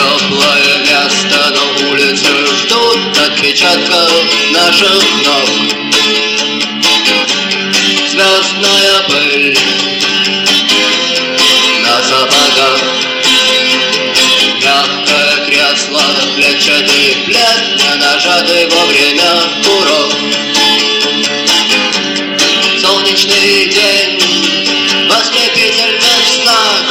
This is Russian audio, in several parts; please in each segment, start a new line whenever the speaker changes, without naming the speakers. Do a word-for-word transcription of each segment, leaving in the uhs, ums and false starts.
теплое место, но улицы ждут отпечатков наших ног. Звездная пыль на сапогах, мягкое кресло, клетчатый плед, не нажатый во время урок. Солнечный день в ослепительных снах,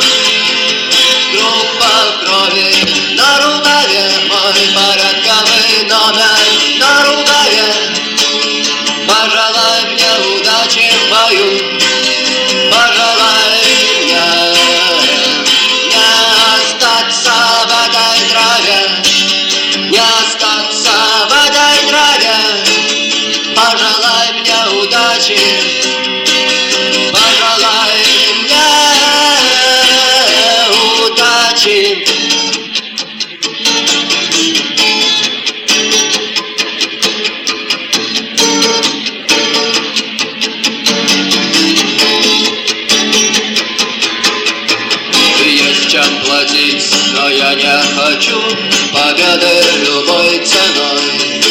группа крови на рукаве, мой порядковый номер на рукаве. Пожелай мне удачи в бою, пожелай мне не остаться в этой траве, не остаться в этой траве. Пожелай мне удачи, пожелай мне удачи. Чем платить, но я не хочу победы любой ценой.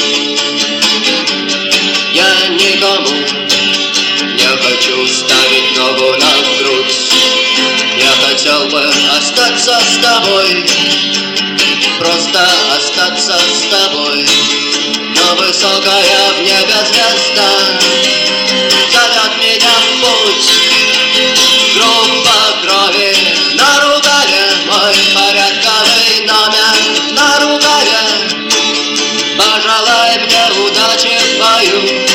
Я никому не хочу ставить ногу на грудь. Я хотел бы остаться с тобой, просто остаться с тобой. Но высокая в небе звезда зовет меня в путь. Группа крови на рукаве, мой порядковый номер на рукаве. Пожелай мне удачи в бою,